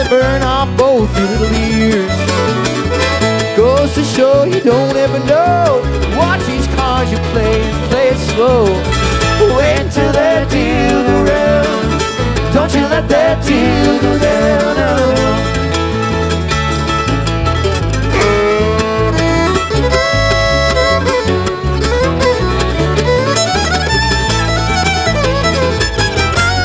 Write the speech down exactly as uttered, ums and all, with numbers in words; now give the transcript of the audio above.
burn off both your little ears. Goes to show you don't ever know. Watch these cards you play and play it slow. Wait till they deal the rest.